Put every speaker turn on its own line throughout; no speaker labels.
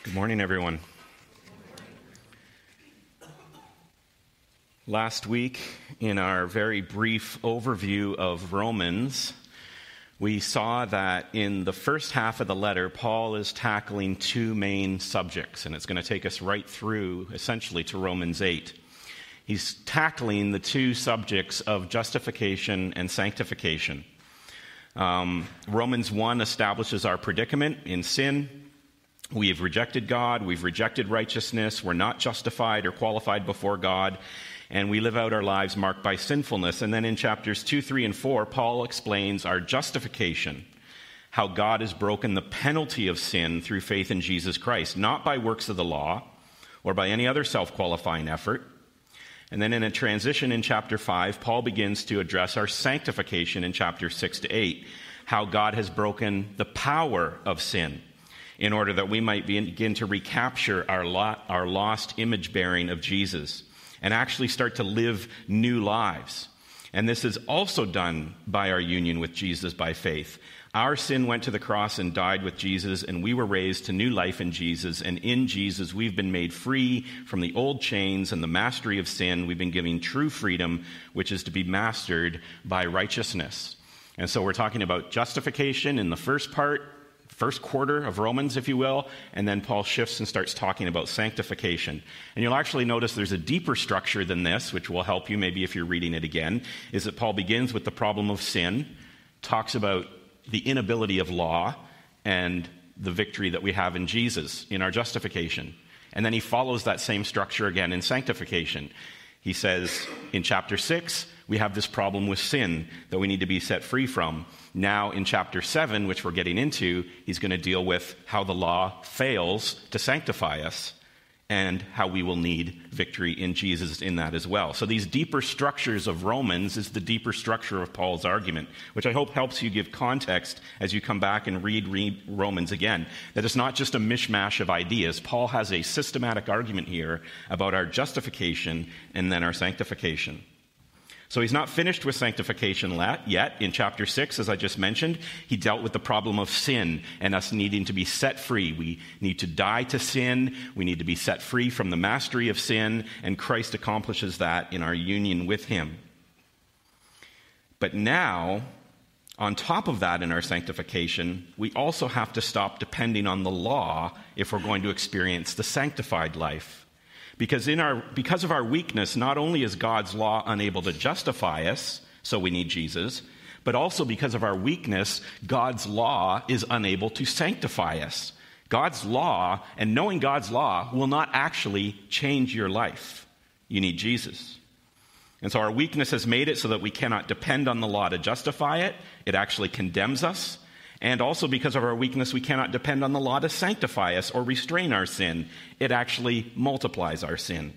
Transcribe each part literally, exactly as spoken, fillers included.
Good morning, everyone. Last week, in our very brief overview of Romans, we saw that in the first half of the letter, Paul is tackling two main subjects, and it's going to take us right through, essentially, to Romans eight. He's tackling the two subjects of justification and sanctification. Um, Romans one establishes our predicament in sin. We have rejected God, we've rejected righteousness, we're not justified or qualified before God, and we live out our lives marked by sinfulness. And then in chapters two, three, and four, Paul explains our justification, how God has broken the penalty of sin through faith in Jesus Christ, not by works of the law or by any other self-qualifying effort. And then in a transition in chapter five, Paul begins to address our sanctification in chapters six to eight, how God has broken the power of sin, in order that we might begin to recapture our, lo- our lost image-bearing of Jesus and actually start to live new lives. And this is also done by our union with Jesus by faith. Our sin went to the cross and died with Jesus, and we were raised to new life in Jesus. And in Jesus, we've been made free from the old chains and the mastery of sin. We've been given true freedom, which is to be mastered by righteousness. And so we're talking about justification in the first part, first quarter of Romans, if you will, and then Paul shifts and starts talking about sanctification. And you'll actually notice there's a deeper structure than this, which will help you maybe if you're reading it again, is that Paul begins with the problem of sin, talks about the inability of law, and the victory that we have in Jesus in our justification. And then he follows that same structure again in sanctification. He says in chapter six, we have this problem with sin that we need to be set free from. Now in chapter seven, which we're getting into, he's going to deal with how the law fails to sanctify us and how we will need victory in Jesus in that as well. So these deeper structures of Romans is the deeper structure of Paul's argument, which I hope helps you give context as you come back and read, read Romans again. That it's not just a mishmash of ideas. Paul has a systematic argument here about our justification and then our sanctification. So he's not finished with sanctification yet. In chapter six, as I just mentioned, he dealt with the problem of sin and us needing to be set free. We need to die to sin. We need to be set free from the mastery of sin, and Christ accomplishes that in our union with him. But now, on top of that in our sanctification, we also have to stop depending on the law if we're going to experience the sanctified life. Because in our because of our weakness, not only is God's law unable to justify us, so we need Jesus, but also because of our weakness, God's law is unable to sanctify us. God's law, and knowing God's law, will not actually change your life. You need Jesus. And so our weakness has made it so that we cannot depend on the law to justify it. It actually condemns us. And also because of our weakness, we cannot depend on the law to sanctify us or restrain our sin. It actually multiplies our sin.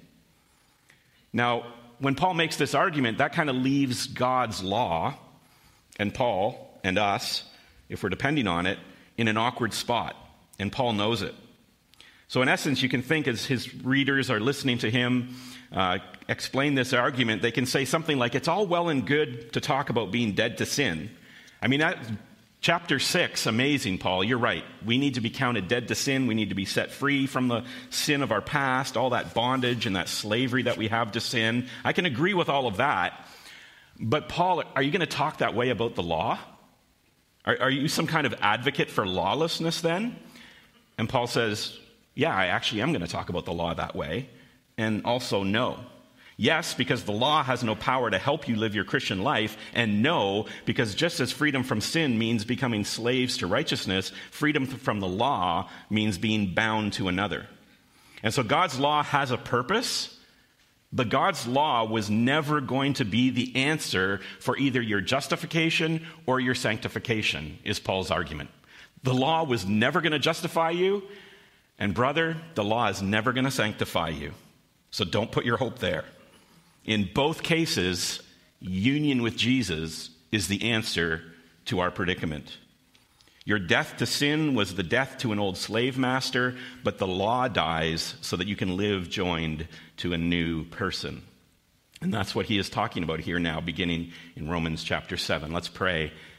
Now, when Paul makes this argument, that kind of leaves God's law and Paul and us, if we're depending on it, in an awkward spot. And Paul knows it. So in essence, you can think as his readers are listening to him uh, explain this argument, they can say something like, it's all well and good to talk about being dead to sin. I mean, that... Chapter six, amazing, Paul. You're right. We need to be counted dead to sin. We need to be set free from the sin of our past, all that bondage and that slavery that we have to sin. I can agree with all of that. But Paul, are you going to talk that way about the law? Are, are you some kind of advocate for lawlessness then? And Paul says, yeah, I actually am going to talk about the law that way. And also, no. Yes, because the law has no power to help you live your Christian life, and no, because just as freedom from sin means becoming slaves to righteousness, freedom from the law means being bound to another. And so God's law has a purpose, but God's law was never going to be the answer for either your justification or your sanctification, is Paul's argument. The law was never going to justify you, and brother, the law is never going to sanctify you. So don't put your hope there. In both cases, union with Jesus is the answer to our predicament. Your death to sin was the death to an old slave master, but the law dies so that you can live joined to a new person. And that's what he is talking about here now, beginning in Romans chapter seven. Let's pray,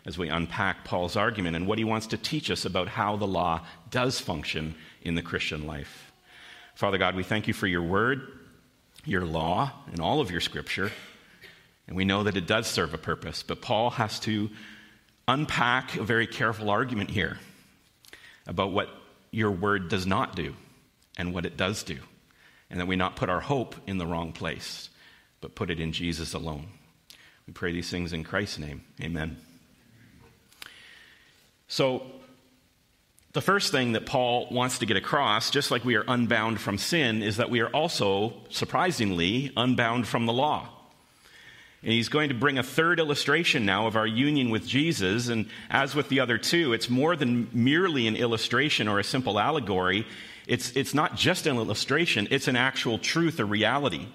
as we unpack Paul's argument and what he wants to teach us about how the law does function in the Christian life. Father God, we thank you for your word, your law, and all of your scripture. And we know that it does serve a purpose. But Paul has to unpack a very careful argument here about what your word does not do and what it does do. And that we not put our hope in the wrong place, but put it in Jesus alone. We pray these things in Christ's name. Amen. So, the first thing that Paul wants to get across, just like we are unbound from sin, is that we are also, surprisingly, unbound from the law. And he's going to bring a third illustration now of our union with Jesus. And as with the other two, it's more than merely an illustration or a simple allegory. It's, it's not just an illustration, it's an actual truth or reality.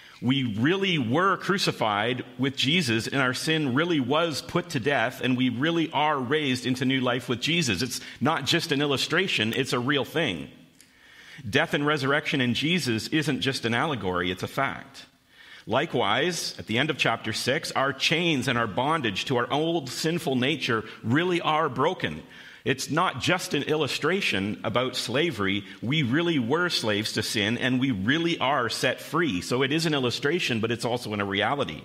We really were crucified with Jesus, and our sin really was put to death, and we really are raised into new life with Jesus. It's not just an illustration, it's a real thing. Death and resurrection in Jesus isn't just an allegory, it's a fact. Likewise, at the end of chapter six, our chains and our bondage to our old sinful nature really are broken. It's not just an illustration about slavery. We really were slaves to sin, and we really are set free. So it is an illustration, but it's also in a reality.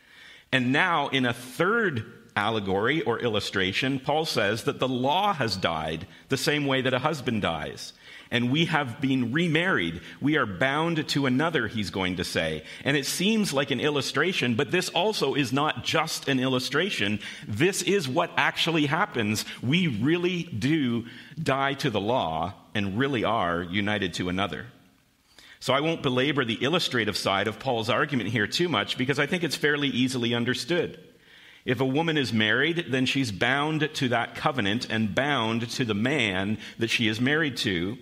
And now, in a third allegory or illustration, Paul says that the law has died the same way that a husband dies. And we have been remarried. We are bound to another, he's going to say. And it seems like an illustration, but this also is not just an illustration. This is what actually happens. We really do die to the law and really are united to another. So I won't belabor the illustrative side of Paul's argument here too much because I think it's fairly easily understood. If a woman is married, then she's bound to that covenant and bound to the man that she is married to,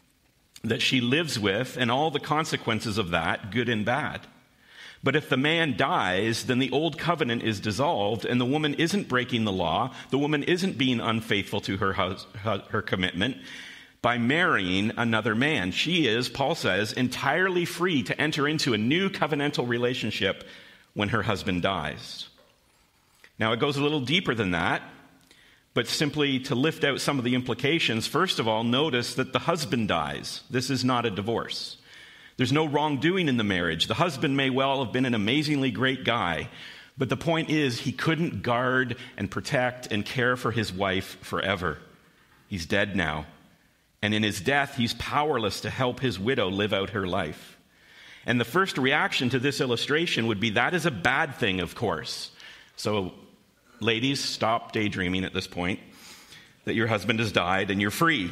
that she lives with, and all the consequences of that, good and bad. But if the man dies, then the old covenant is dissolved, and the woman isn't breaking the law, the woman isn't being unfaithful to her, hus- her commitment by marrying another man. She is, Paul says, entirely free to enter into a new covenantal relationship when her husband dies. Now, it goes a little deeper than that. But simply to lift out some of the implications, first of all, notice that the husband dies. This is not a divorce. There's no wrongdoing in the marriage. The husband may well have been an amazingly great guy, but the point is he couldn't guard and protect and care for his wife forever. He's dead now. And in his death, he's powerless to help his widow live out her life. And the first reaction to this illustration would be that is a bad thing, of course. So, ladies, stop daydreaming at this point that your husband has died and you're free.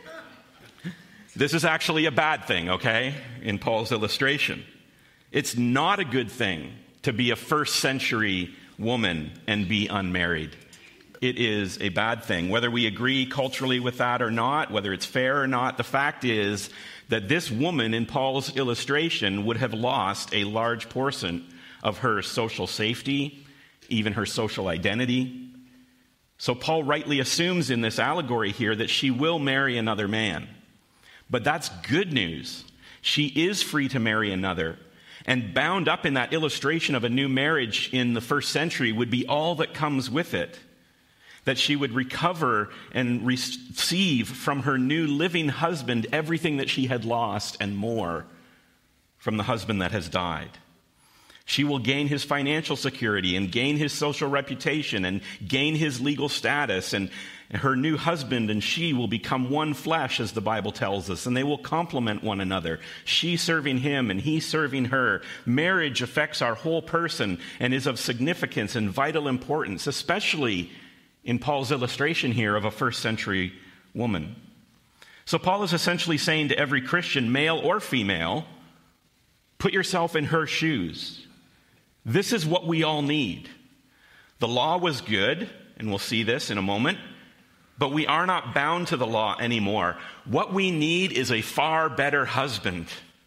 This is actually a bad thing, okay, in Paul's illustration. It's not a good thing to be a first century woman and be unmarried. It is a bad thing. Whether we agree culturally with that or not, whether it's fair or not, the fact is that this woman in Paul's illustration would have lost a large portion of her social safety, even her social identity. So Paul rightly assumes in this allegory here that she will marry another man. But that's good news. She is free to marry another. And bound up in that illustration of a new marriage in the first century would be all that comes with it. That she would recover and receive from her new living husband everything that she had lost and more from the husband that has died. She will gain his financial security and gain his social reputation and gain his legal status. And her new husband and she will become one flesh, as the Bible tells us, and they will complement one another. She serving him and he serving her. Marriage affects our whole person and is of significance and vital importance, especially in Paul's illustration here of a first century woman. So Paul is essentially saying to every Christian, male or female, put yourself in her shoes. This is what we all need. The law was good, and we'll see this in a moment, but we are not bound to the law anymore. What we need is a far better husband.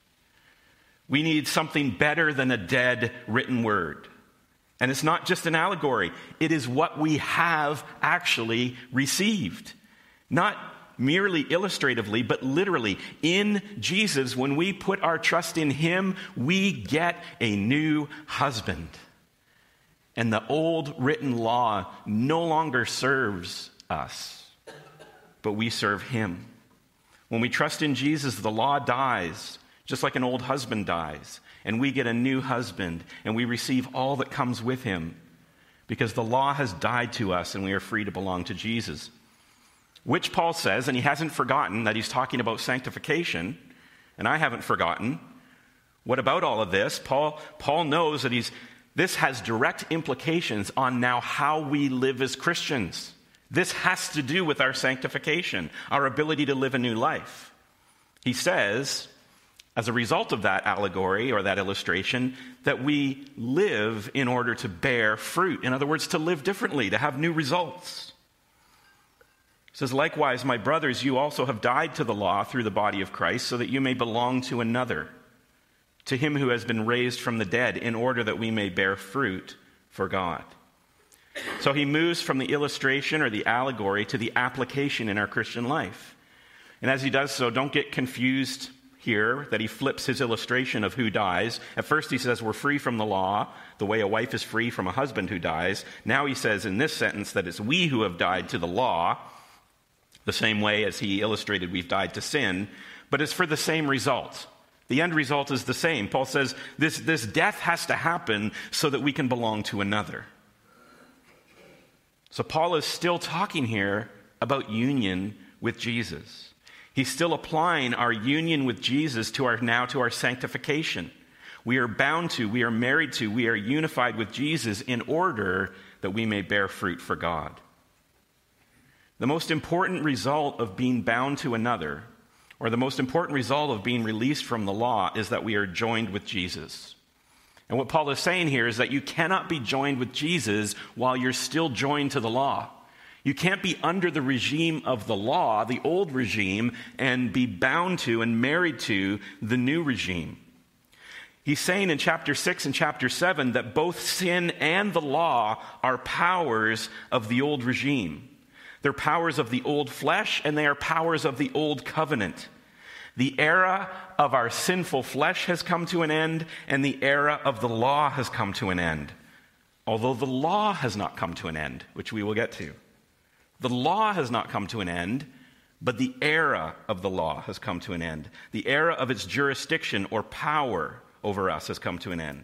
We need something better than a dead written word. And it's not just an allegory. It is what we have actually received. Not merely illustratively, but literally. In Jesus, when we put our trust in him, we get a new husband. And the old written law no longer serves us, but we serve him. When we trust in Jesus, the law dies, just like an old husband dies, and we get a new husband, and we receive all that comes with him, because the law has died to us, and we are free to belong to Jesus. Which Paul says, and he hasn't forgotten that he's talking about sanctification, and I haven't forgotten. What about all of this? Paul, Paul knows that he's this has direct implications on now how we live as Christians. This has to do with our sanctification, our ability to live a new life. He says, as a result of that allegory or that illustration, that we live in order to bear fruit. In other words, to live differently, to have new results. He says, likewise, my brothers, you also have died to the law through the body of Christ, so that you may belong to another, to him who has been raised from the dead, in order that we may bear fruit for God. So he moves from the illustration or the allegory to the application in our Christian life. And as he does so, don't get confused here that he flips his illustration of who dies. At first he says we're free from the law, the way a wife is free from a husband who dies. Now he says in this sentence that it's we who have died to the law, the same way as he illustrated we've died to sin, but it's for the same result. The end result is the same. Paul says this, this death has to happen so that we can belong to another. So Paul is still talking here about union with Jesus. He's still applying our union with Jesus to our now to our sanctification. We are bound to, we are married to, we are unified with Jesus in order that we may bear fruit for God. The most important result of being bound to another, or the most important result of being released from the law, is that we are joined with Jesus. And what Paul is saying here is that you cannot be joined with Jesus while you're still joined to the law. You can't be under the regime of the law, the old regime, and be bound to and married to the new regime. He's saying in chapter six and chapter seven that both sin and the law are powers of the old regime. They're powers of the old flesh, and they are powers of the old covenant. The era of our sinful flesh has come to an end, and the era of the law has come to an end. Although the law has not come to an end, which we will get to. The law has not come to an end, but the era of the law has come to an end. The era of its jurisdiction or power over us has come to an end.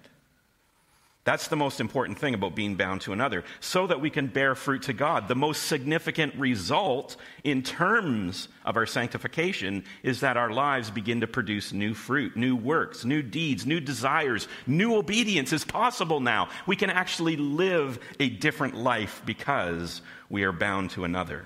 That's the most important thing about being bound to another, so that we can bear fruit to God. The most significant result in terms of our sanctification is that our lives begin to produce new fruit, new works, new deeds, new desires. New obedience is possible now. We can actually live a different life because we are bound to another.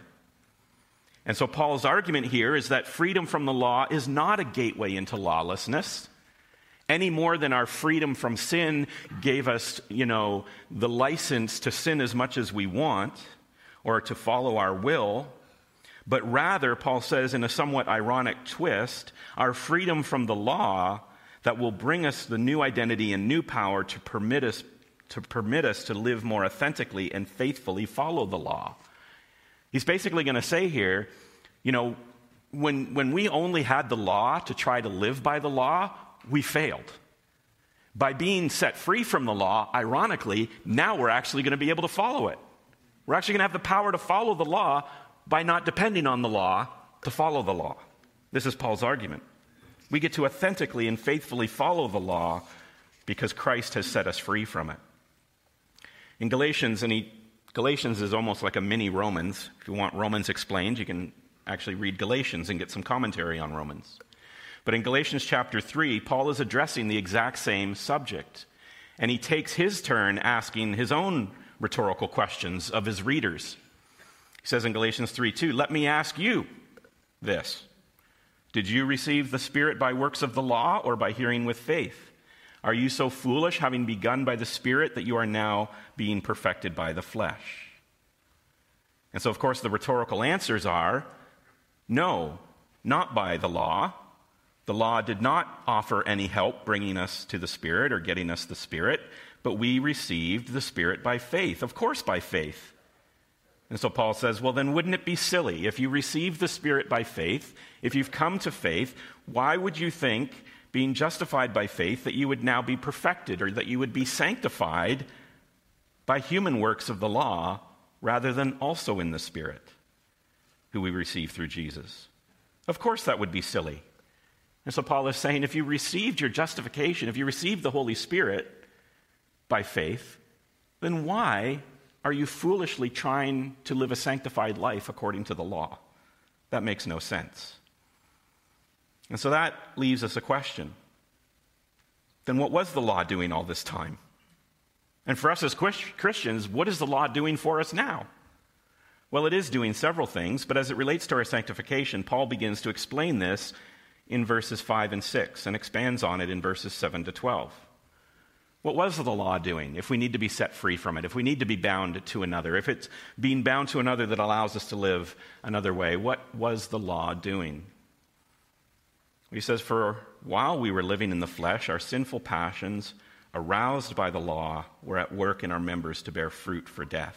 And so Paul's argument here is that freedom from the law is not a gateway into lawlessness, any more than our freedom from sin gave us, you know, the license to sin as much as we want or to follow our will. But rather, Paul says in a somewhat ironic twist, our freedom from the law that will bring us the new identity and new power to permit us to permit us to live more authentically and faithfully follow the law. He's basically going to say here, you know, when when we only had the law to try to live by the law, we failed. By being set free from the law, ironically, now we're actually going to be able to follow it. We're actually going to have the power to follow the law by not depending on the law to follow the law. This is Paul's argument. We get to authentically and faithfully follow the law because Christ has set us free from it. In Galatians, and he, Galatians is almost like a mini Romans. If you want Romans explained, you can actually read Galatians and get some commentary on Romans. But in Galatians chapter three, Paul is addressing the exact same subject. And he takes his turn asking his own rhetorical questions of his readers. He says in Galatians three two, "Let me ask you this. Did you receive the Spirit by works of the law or by hearing with faith? Are you so foolish, having begun by the Spirit, that you are now being perfected by the flesh?" And so, of course, the rhetorical answers are, no, not by the law. The law did not offer any help bringing us to the Spirit or getting us the Spirit, but we received the Spirit by faith. Of course, by faith. And so Paul says, well, then wouldn't it be silly if you received the Spirit by faith, if you've come to faith, why would you think, being justified by faith, that you would now be perfected or that you would be sanctified by human works of the law rather than also in the Spirit, who we receive through Jesus. Of course that would be silly. And so Paul is saying, if you received your justification, if you received the Holy Spirit by faith, then why are you foolishly trying to live a sanctified life according to the law? That makes no sense. And so that leaves us a question. Then what was the law doing all this time? And for us as Christians, what is the law doing for us now? Well, it is doing several things, but as it relates to our sanctification, Paul begins to explain this in verses five and six and expands on it in verses seven to twelve. What was the law doing if we need to be set free from it, if we need to be bound to another, if it's being bound to another that allows us to live another way? What was the law doing? He says, for while we were living in the flesh, our sinful passions, aroused by the law, were at work in our members to bear fruit for death.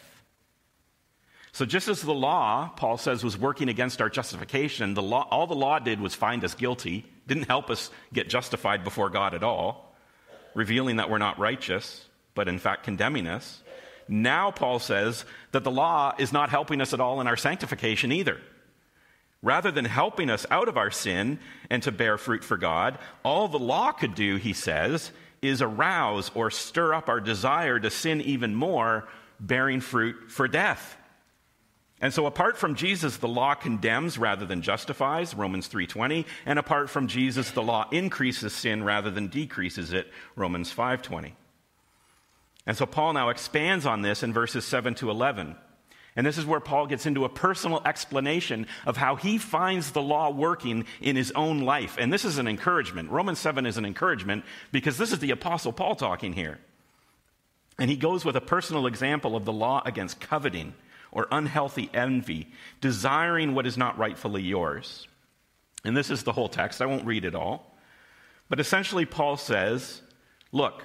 So just as the law, Paul says, was working against our justification, the law, all the law did was find us guilty, didn't help us get justified before God at all, revealing that we're not righteous, but in fact condemning us. Now Paul says that the law is not helping us at all in our sanctification either. Rather than helping us out of our sin and to bear fruit for God, all the law could do, he says, is arouse or stir up our desire to sin even more, bearing fruit for death. And so apart from Jesus, the law condemns rather than justifies, Romans three twenty, and apart from Jesus, the law increases sin rather than decreases it, Romans five twenty. And so Paul now expands on this in verses seven to eleven. And this is where Paul gets into a personal explanation of how he finds the law working in his own life. And this is an encouragement. Romans seven is an encouragement because this is the Apostle Paul talking here. And he goes with a personal example of the law against coveting or unhealthy envy, desiring what is not rightfully yours. And this is the whole text. I won't read it all. But essentially Paul says, look,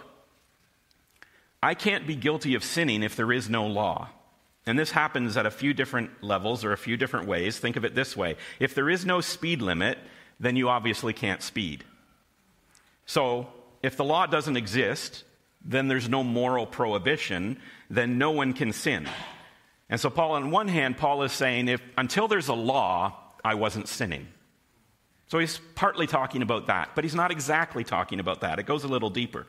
I can't be guilty of sinning if there is no law. And this happens at a few different levels or a few different ways. Think of it this way. If there is no speed limit, then you obviously can't speed. So if the law doesn't exist, then there's no moral prohibition, then no one can sin. And so Paul, on one hand, Paul is saying, if until there's a law, I wasn't sinning. So he's partly talking about that, but he's not exactly talking about that. It goes a little deeper.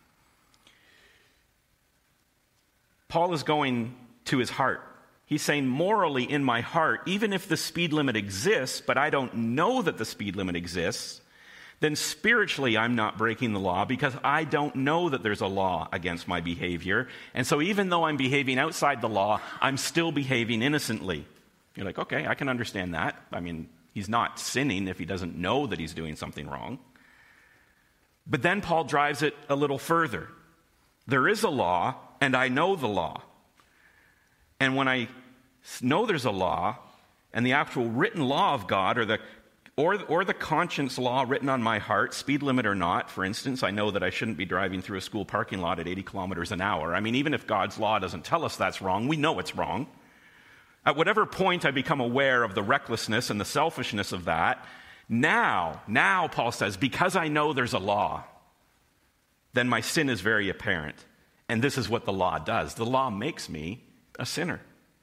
Paul is going to his heart. He's saying, morally in my heart, even if the speed limit exists, but I don't know that the speed limit exists, then spiritually I'm not breaking the law because I don't know that there's a law against my behavior. And so even though I'm behaving outside the law, I'm still behaving innocently. You're like, okay, I can understand that. I mean, he's not sinning if he doesn't know that he's doing something wrong. But then Paul drives it a little further. There is a law, and I know the law. And when I know there's a law, and the actual written law of God, or the or, or the conscience law written on my heart, speed limit or not, for instance, I know that I shouldn't be driving through a school parking lot at eighty kilometers an hour. I mean, even if God's law doesn't tell us that's wrong, we know it's wrong. At whatever point I become aware of the recklessness and the selfishness of that, now, now, Paul says, because I know there's a law, then my sin is very apparent. And this is what the law does. The law makes me a sinner.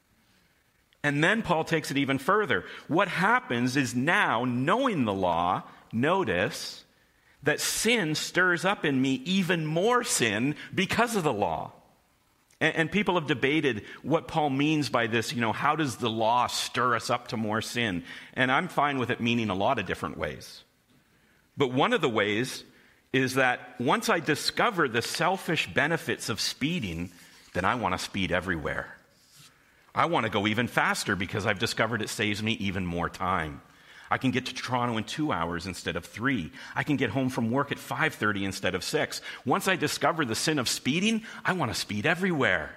And then Paul takes it even further. What happens is now, knowing the law, notice that sin stirs up in me even more sin because of the law. And, and people have debated what Paul means by this, you know, how does the law stir us up to more sin? And I'm fine with it meaning a lot of different ways. But one of the ways is that once I discover the selfish benefits of speeding, then I want to speed everywhere. I want to go even faster because I've discovered it saves me even more time. I can get to Toronto in two hours instead of three. I can get home from work at five thirty instead of six. Once I discover the sin of speeding, I want to speed everywhere.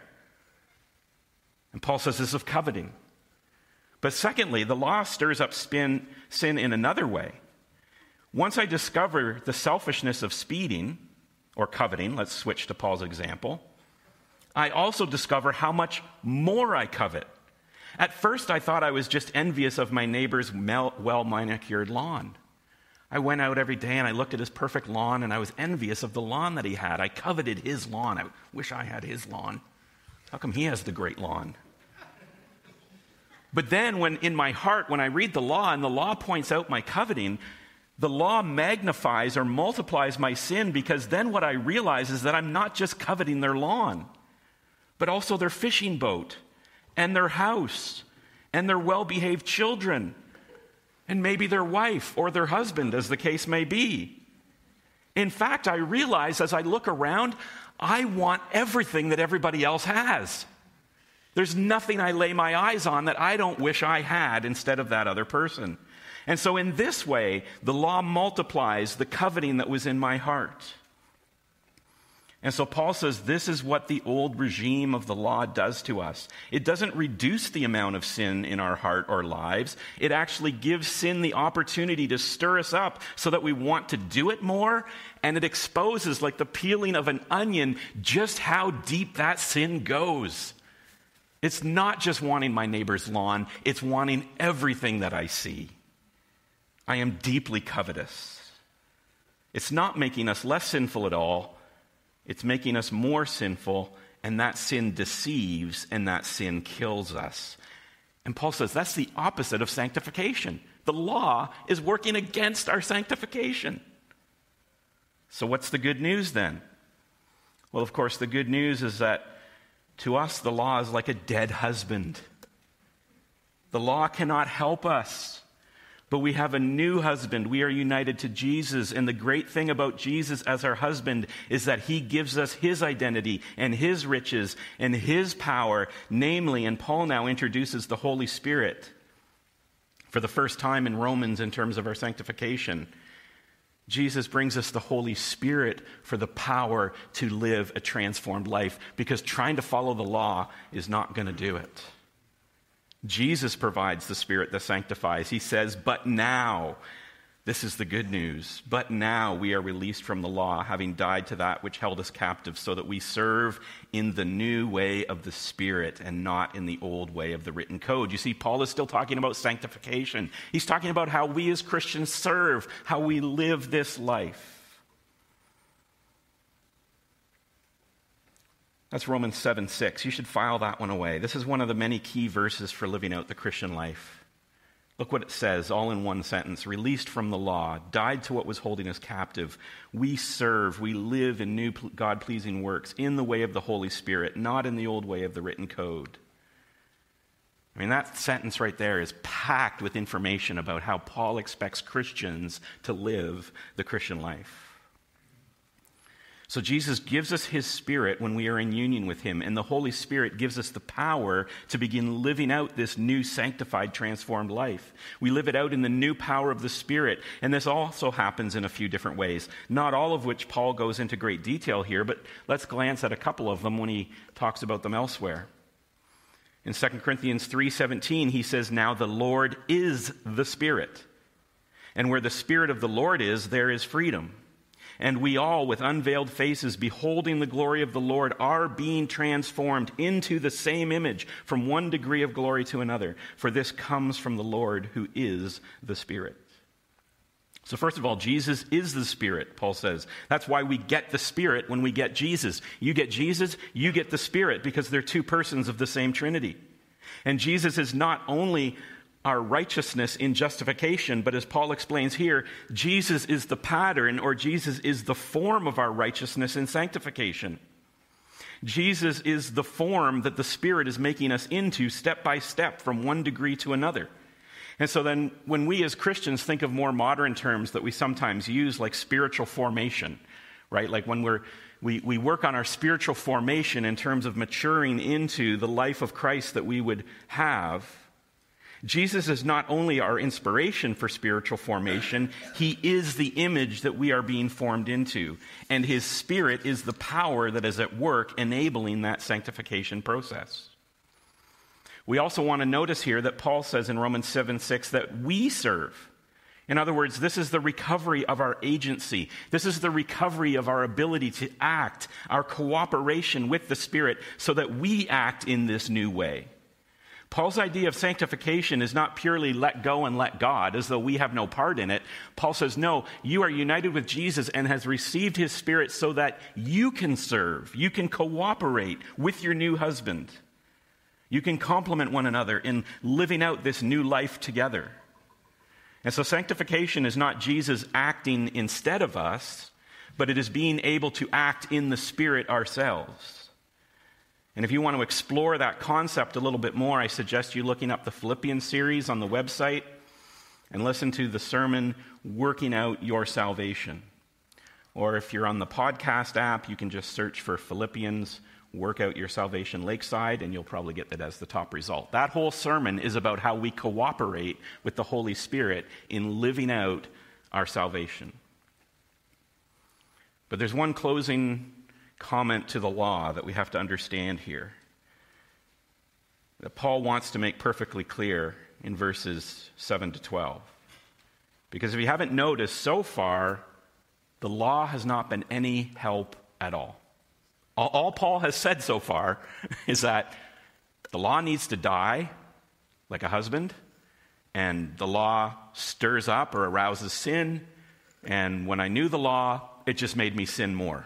And Paul says this of coveting. But secondly, the law stirs up spin, sin in another way. Once I discover the selfishness of speeding or coveting, let's switch to Paul's example, I also discover how much more I covet. At first, I thought I was just envious of my neighbor's well-manicured lawn. I went out every day and I looked at his perfect lawn and I was envious of the lawn that he had. I coveted his lawn. I wish I had his lawn. How come he has the great lawn? But then when in my heart, when I read the law and the law points out my coveting, the law magnifies or multiplies my sin, because then what I realize is that I'm not just coveting their lawn, but also their fishing boat and their house and their well-behaved children and maybe their wife or their husband, as the case may be. In fact, I realize as I look around, I want everything that everybody else has. There's nothing I lay my eyes on that I don't wish I had instead of that other person. And so in this way, the law multiplies the coveting that was in my heart. And so Paul says this is what the old regime of the law does to us. It doesn't reduce the amount of sin in our heart or lives. It actually gives sin the opportunity to stir us up so that we want to do it more. And it exposes, like the peeling of an onion, just how deep that sin goes. It's not just wanting my neighbor's lawn. It's wanting everything that I see. I am deeply covetous. It's not making us less sinful at all. It's making us more sinful, and that sin deceives, and that sin kills us. And Paul says that's the opposite of sanctification. The law is working against our sanctification. So what's the good news then? Well, of course, the good news is that to us, the law is like a dead husband. The law cannot help us. But we have a new husband. We are united to Jesus. And the great thing about Jesus as our husband is that he gives us his identity and his riches and his power, namely, and Paul now introduces the Holy Spirit for the first time in Romans in terms of our sanctification. Jesus brings us the Holy Spirit for the power to live a transformed life, because trying to follow the law is not going to do it. Jesus provides the Spirit that sanctifies. He says, but now, this is the good news, but now we are released from the law, having died to that which held us captive, so that we serve in the new way of the Spirit and not in the old way of the written code. You see, Paul is still talking about sanctification. He's talking about how we as Christians serve, how we live this life. That's Romans seven six. You should file that one away. This is one of the many key verses for living out the Christian life. Look what it says, all in one sentence. Released from the law, died to what was holding us captive. We serve, we live in new God-pleasing works in the way of the Holy Spirit, not in the old way of the written code. I mean, that sentence right there is packed with information about how Paul expects Christians to live the Christian life. So Jesus gives us his Spirit when we are in union with him, and the Holy Spirit gives us the power to begin living out this new sanctified, transformed life. We live it out in the new power of the Spirit, and this also happens in a few different ways, not all of which Paul goes into great detail here, but let's glance at a couple of them when he talks about them elsewhere. In Second Corinthians three seventeen, he says, now the Lord is the Spirit, and where the Spirit of the Lord is, there is freedom. And we all, with unveiled faces, beholding the glory of the Lord, are being transformed into the same image from one degree of glory to another. For this comes from the Lord, who is the Spirit. So first of all, Jesus is the Spirit, Paul says. That's why we get the Spirit when we get Jesus. You get Jesus, you get the Spirit, because they're two persons of the same Trinity. And Jesus is not only our righteousness in justification, but as Paul explains here, Jesus is the pattern, or Jesus is the form of our righteousness in sanctification. Jesus is the form that the Spirit is making us into step by step from one degree to another. And so then when we as Christians think of more modern terms that we sometimes use, like spiritual formation, right? Like when we're we, we work on our spiritual formation in terms of maturing into the life of Christ that we would have, Jesus is not only our inspiration for spiritual formation, he is the image that we are being formed into. And his Spirit is the power that is at work enabling that sanctification process. We also want to notice here that Paul says in Romans seven six that we serve. In other words, this is the recovery of our agency. This is the recovery of our ability to act, our cooperation with the Spirit, so that we act in this new way. Paul's idea of sanctification is not purely let go and let God, as though we have no part in it. Paul says, no, you are united with Jesus and has received his Spirit so that you can serve, you can cooperate with your new husband. You can complement one another in living out this new life together. And so sanctification is not Jesus acting instead of us, but it is being able to act in the Spirit ourselves. And if you want to explore that concept a little bit more, I suggest you looking up the Philippians series on the website and listen to the sermon, Working Out Your Salvation. Or if you're on the podcast app, you can just search for Philippians, Work Out Your Salvation Lakeside, and you'll probably get that as the top result. That whole sermon is about how we cooperate with the Holy Spirit in living out our salvation. But there's one closing comment to the law that we have to understand here, that Paul wants to make perfectly clear in verses seven to twelve. Because if you haven't noticed, so far, the law has not been any help at all. All, all Paul has said so far is that the law needs to die like a husband, and the law stirs up or arouses sin, and when I knew the law, it just made me sin more.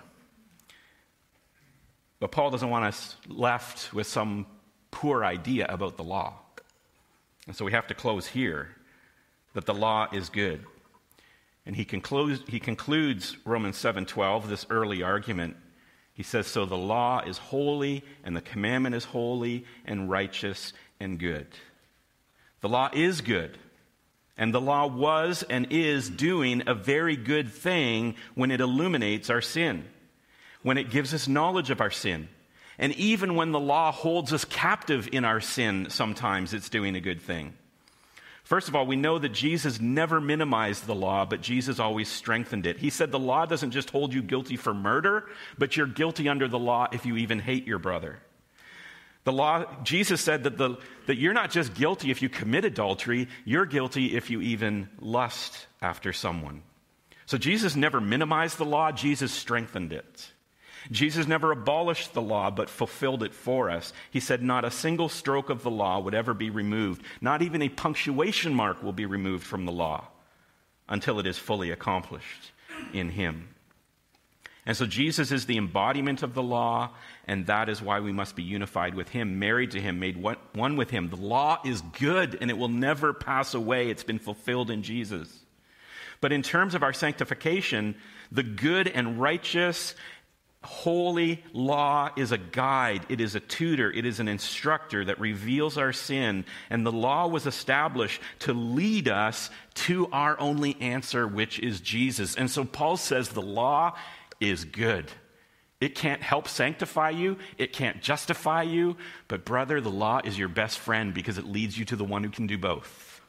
But Paul doesn't want us left with some poor idea about the law. And so we have to close here, that the law is good. And he concludes, he concludes Romans seven twelve, this early argument. He says, so the law is holy, and the commandment is holy, and righteous, and good. The law is good. And the law was and is doing a very good thing when it illuminates our sin, when it gives us knowledge of our sin. And even when the law holds us captive in our sin, sometimes it's doing a good thing. First of all, we know that Jesus never minimized the law, but Jesus always strengthened it. He said the law doesn't just hold you guilty for murder, but you're guilty under the law if you even hate your brother. The law, Jesus said that, the, that you're not just guilty if you commit adultery, you're guilty if you even lust after someone. So Jesus never minimized the law, Jesus strengthened it. Jesus never abolished the law, but fulfilled it for us. He said not a single stroke of the law would ever be removed. Not even a punctuation mark will be removed from the law until it is fully accomplished in him. And so Jesus is the embodiment of the law, and that is why we must be unified with him, married to him, made one with him. The law is good, and it will never pass away. It's been fulfilled in Jesus. But in terms of our sanctification, the good and righteous, holy law is a guide. It is a tutor. It is an instructor that reveals our sin. And the law was established to lead us to our only answer, which is Jesus. And so Paul says the law is good. It can't help sanctify you. It can't justify you. But brother, the law is your best friend because it leads you to the one who can do both.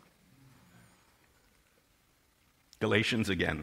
Galatians again.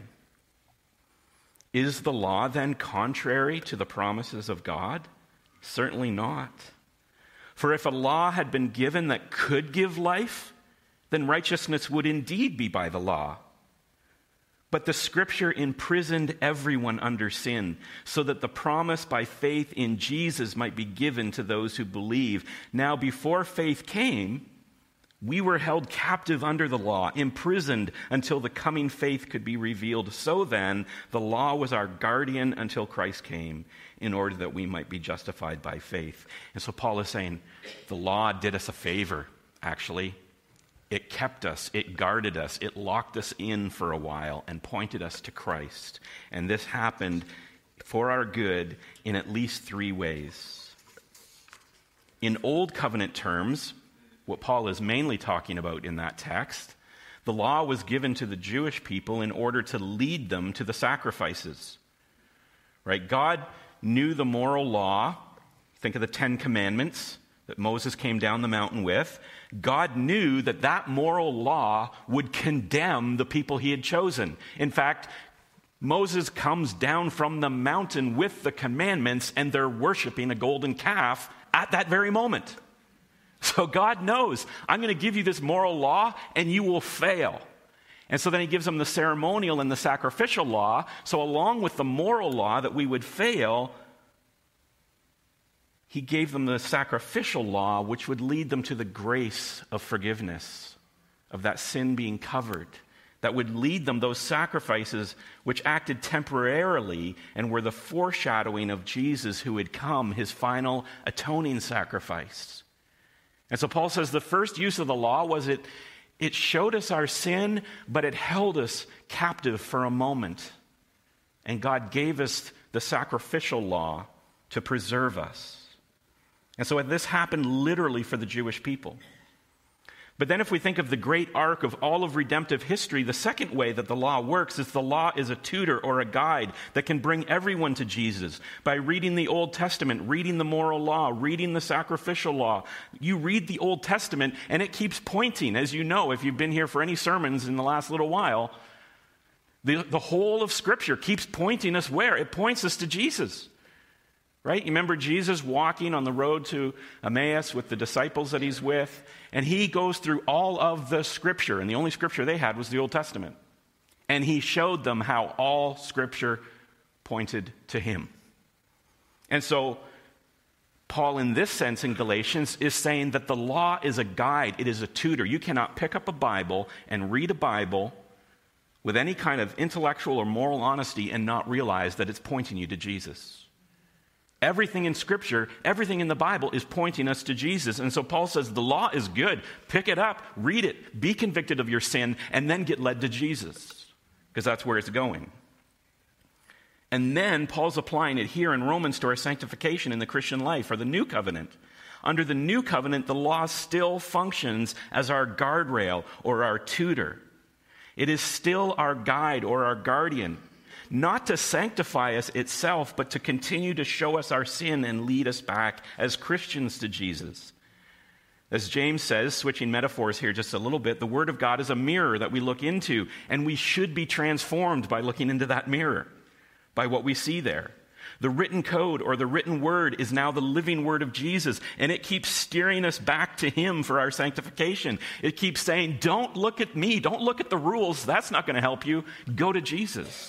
Is the law then contrary to the promises of God? Certainly not. For if a law had been given that could give life, then righteousness would indeed be by the law. But the Scripture imprisoned everyone under sin, so that the promise by faith in Jesus might be given to those who believe. Now, before faith came, we were held captive under the law, imprisoned until the coming faith could be revealed. So then, the law was our guardian until Christ came, in order that we might be justified by faith. And so Paul is saying, the law did us a favor, actually. It kept us, it guarded us, it locked us in for a while and pointed us to Christ. And this happened for our good in at least three ways. In Old Covenant terms, what Paul is mainly talking about in that text, the law was given to the Jewish people in order to lead them to the sacrifices. Right? God knew the moral law. Think of the Ten Commandments that Moses came down the mountain with. God knew that that moral law would condemn the people he had chosen. In fact, Moses comes down from the mountain with the commandments, and they're worshiping a golden calf at that very moment. So God knows, I'm going to give you this moral law, and you will fail. And so then he gives them the ceremonial and the sacrificial law. So along with the moral law that we would fail, he gave them the sacrificial law, which would lead them to the grace of forgiveness, of that sin being covered, that would lead them, those sacrifices which acted temporarily and were the foreshadowing of Jesus who had come, his final atoning sacrifice. And so Paul says the first use of the law was it, it showed us our sin, but it held us captive for a moment. And God gave us the sacrificial law to preserve us. And so this happened literally for the Jewish people. But then if we think of the great arc of all of redemptive history, the second way that the law works is the law is a tutor or a guide that can bring everyone to Jesus. By reading the Old Testament, reading the moral law, reading the sacrificial law. You read the Old Testament and it keeps pointing, as you know, if you've been here for any sermons in the last little while, the, the whole of Scripture keeps pointing us where? It points us to Jesus. Right? You remember Jesus walking on the road to Emmaus with the disciples that he's with, and he goes through all of the Scripture, and the only Scripture they had was the Old Testament. And he showed them how all Scripture pointed to him. And so, Paul, in this sense in Galatians, is saying that the law is a guide, it is a tutor. You cannot pick up a Bible and read a Bible with any kind of intellectual or moral honesty and not realize that it's pointing you to Jesus. Everything in Scripture, everything in the Bible is pointing us to Jesus. And so Paul says the law is good. Pick it up, read it, be convicted of your sin, and then get led to Jesus, because that's where it's going. And then Paul's applying it here in Romans to our sanctification in the Christian life, or the new covenant. Under the new covenant, the law still functions as our guardrail or our tutor. It is still our guide or our guardian. Not to sanctify us itself, but to continue to show us our sin and lead us back as Christians to Jesus. As James says, switching metaphors here just a little bit, the Word of God is a mirror that we look into, and we should be transformed by looking into that mirror, by what we see there. The written code or the written word is now the living word of Jesus, and it keeps steering us back to him for our sanctification. It keeps saying, don't look at me, don't look at the rules, that's not going to help you. Go to Jesus.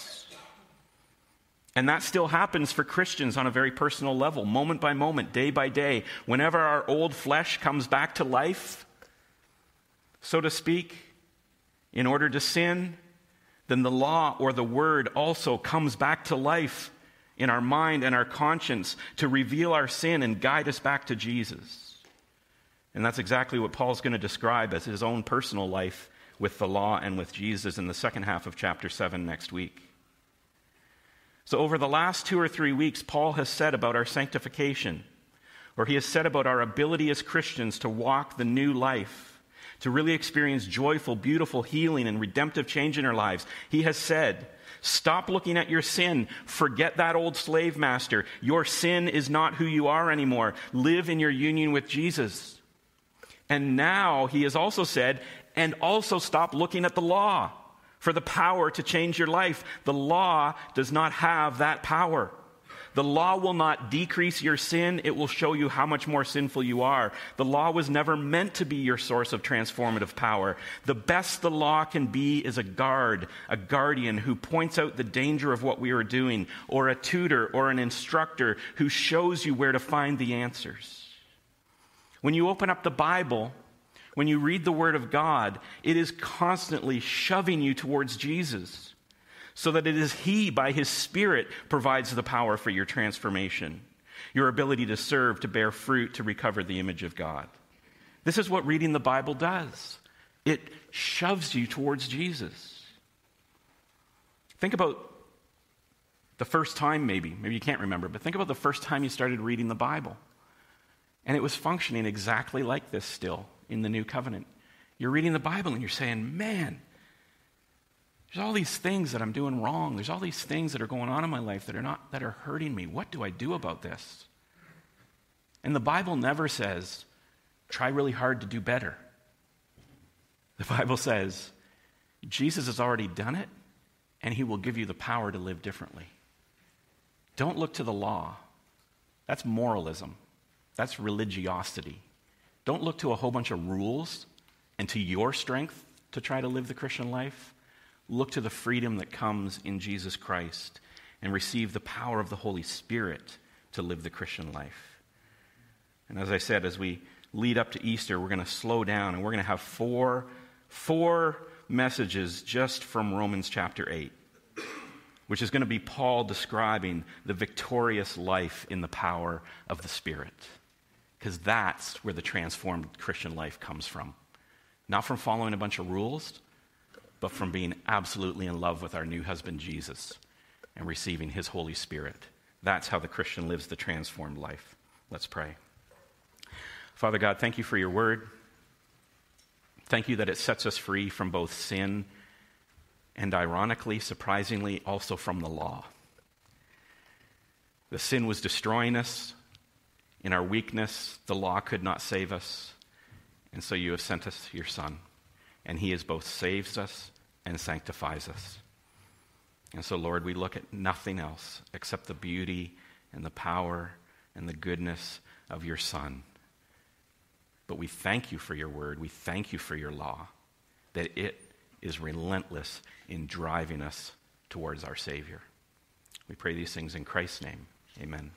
And that still happens for Christians on a very personal level, moment by moment, day by day. Whenever our old flesh comes back to life, so to speak, in order to sin, then the law or the word also comes back to life in our mind and our conscience to reveal our sin and guide us back to Jesus. And that's exactly what Paul's going to describe as his own personal life with the law and with Jesus in the second half of chapter seven next week. So over the last two or three weeks, Paul has said about our sanctification, or he has said about our ability as Christians to walk the new life, to really experience joyful, beautiful healing and redemptive change in our lives. He has said, stop looking at your sin. Forget that old slave master. Your sin is not who you are anymore. Live in your union with Jesus. And now he has also said, and also stop looking at the law for the power to change your life. The law does not have that power. The law will not decrease your sin. It will show you how much more sinful you are. The law was never meant to be your source of transformative power. The best the law can be is a guard, a guardian who points out the danger of what we are doing, or a tutor or an instructor who shows you where to find the answers. When you open up the Bible, when you read the Word of God, it is constantly shoving you towards Jesus, so that it is He, by His Spirit, provides the power for your transformation, your ability to serve, to bear fruit, to recover the image of God. This is what reading the Bible does. It shoves you towards Jesus. Think about the first time, maybe, maybe you can't remember, but think about the first time you started reading the Bible. And it was functioning exactly like this still in the new covenant. You're reading the Bible and you're saying, man, there's all these things that I'm doing wrong. There's all these things that are going on in my life that are not that are hurting me. What do I do about this? And the Bible never says, try really hard to do better. The Bible says, Jesus has already done it, and he will give you the power to live differently. Don't look to the law. That's moralism. That's religiosity. Don't look to a whole bunch of rules and to your strength to try to live the Christian life. Look to the freedom that comes in Jesus Christ and receive the power of the Holy Spirit to live the Christian life. And as I said, as we lead up to Easter, we're going to slow down and we're going to have four, four messages just from Romans chapter eight, which is going to be Paul describing the victorious life in the power of the Spirit. Because that's where the transformed Christian life comes from. Not from following a bunch of rules, but from being absolutely in love with our new husband Jesus and receiving his Holy Spirit. That's how the Christian lives the transformed life. Let's pray. Father God, thank you for your word. Thank you that it sets us free from both sin and, ironically, surprisingly, also from the law. The sin was destroying us. In our weakness, the law could not save us. And so you have sent us your Son. And he has both saves us and sanctifies us. And so, Lord, we look at nothing else except the beauty and the power and the goodness of your Son. But we thank you for your word. We thank you for your law, that it is relentless in driving us towards our Savior. We pray these things in Christ's name. Amen.